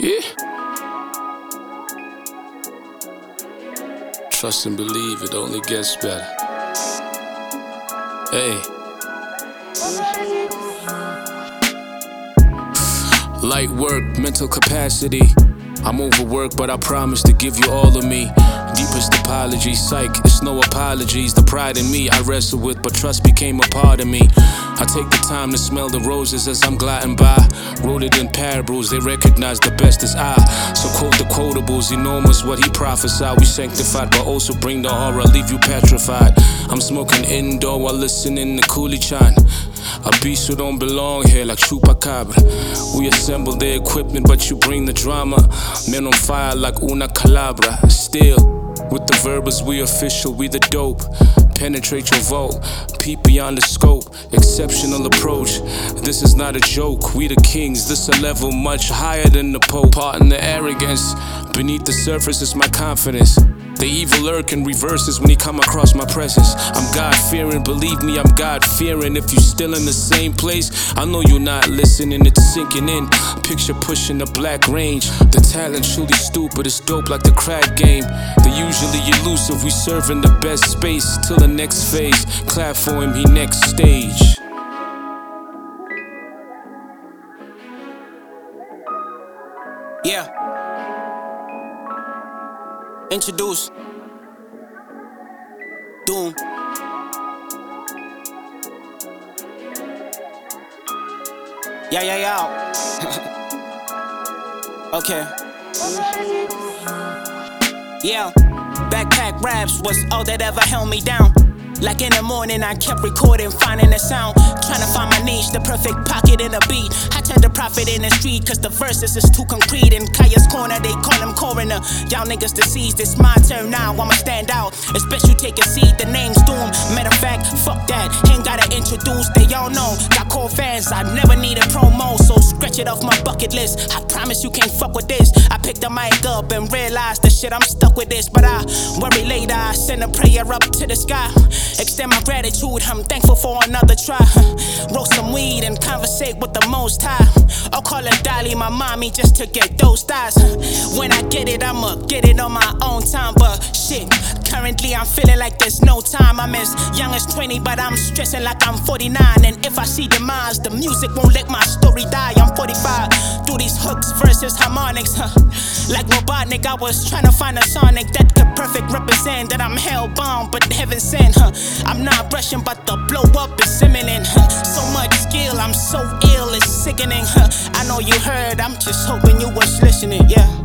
Yeah. Trust and believe, it only gets better. Hey. Light work, mental capacity. I'm overworked, but I promise to give you all of me. Deepest apologies, psych, it's no apologies. The pride in me I wrestle with, but trust became a part of me. I take the time to smell the roses as I'm gliding by. Wrote it in parables, they recognize the best as I. So quote the quotables, enormous what he prophesied. We sanctified, but also bring the horror, leave you petrified. I'm smoking indoor while listening to Cooley Chan. A beast who don't belong here like Chupacabra. We assemble the equipment, but you bring the drama. Men on fire like una calabra. Still, with the verbals we official, we the dope. Penetrate your vault, peep beyond the scope. Exceptional approach, this is not a joke. We the kings, this a level much higher than the Pope. Pardon the arrogance, beneath the surface is my confidence. The evil lurk in reverses when he come across my presence. I'm God-fearing, believe me, I'm God-fearing. If you still in the same place, I know you're not listening, it's sinking in. Picture pushing the black range. The talent truly stupid, it's dope like the crack game. They're usually elusive, we serving the best space. Till the next phase, clap for him, he next stage. Yeah. Introduce Doom. Yeah. Okay. Yeah. Backpack raps was all that ever held me down. Like in the morning, I kept recording, finding the sound. Trying to find my niche, the perfect pocket in a beat. I tend to profit in the street, cause the verses is too concrete. In Kaya's corner, they call him coroner. Y'all niggas deceased, it's my turn now, I'ma stand out. It's best you take a seat, the name's Doom. Matter of fact, fuck that, ain't gotta introduce, they all know. Got core fans, I never needed promo, so scratch it off my bucket list. I promise you can't fuck with this. I picked the mic up and realized the shit, I'm stuck with this. But I worry later, I send a prayer up to the sky. Extend my gratitude, I'm thankful for another try. Roll some weed and conversate with the most high. I'll call her Dolly, my mommy, just to get those thighs. When I get it, I'ma get it on my own time. But shit, currently I'm feeling like there's no time. I'm as young as 20, but I'm stressing like I'm 49. And if I see demise, the music won't let my story die. I'm 45, through these hooks, verses, harmonics, like Robotnik, I was trying to find a sonic that could perfect represent that I'm hellbound, but heaven sent, I'm not rushing, but the blow up is imminent, So much skill, I'm so ill, it's sickening, I know you heard, I'm just hoping you was listening, yeah.